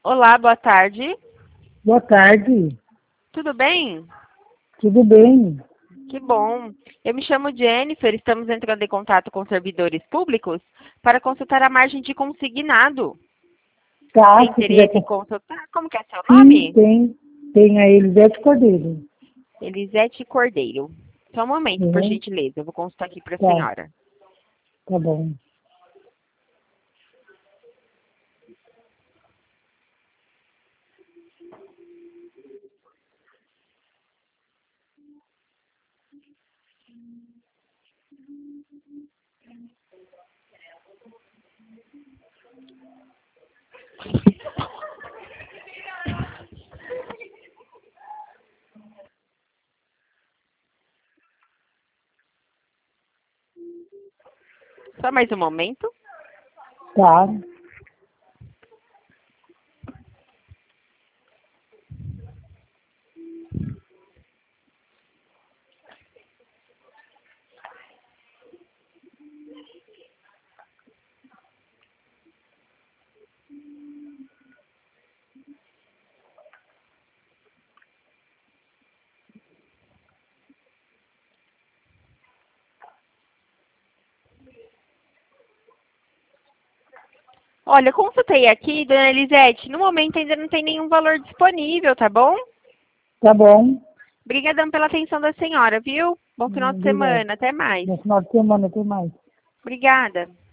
Olá, boa tarde. Boa tarde, Tudo bem? tudo bem? Que bom. Eu me chamo Jennifer, estamos entrando em contato com servidores públicos para consultar a margem de consignado. Tem Tá, se quiser. interesse em consultar? Como que é seu Sim, nome? tem a Elisete Cordeiro. Elisete Cordeiro. Só um momento, por Uhum, gentileza. Eu vou consultar aqui para a tá, senhora. tá bom. Só mais um momento. Tá. Olha, consultei aqui, dona Elisete. No momento ainda não tem nenhum valor disponível, tá bom? Tá bom. Obrigadão pela atenção da senhora, viu? Bom final de Obrigado. semana. Até mais. No final de semana tem mais. Obrigada.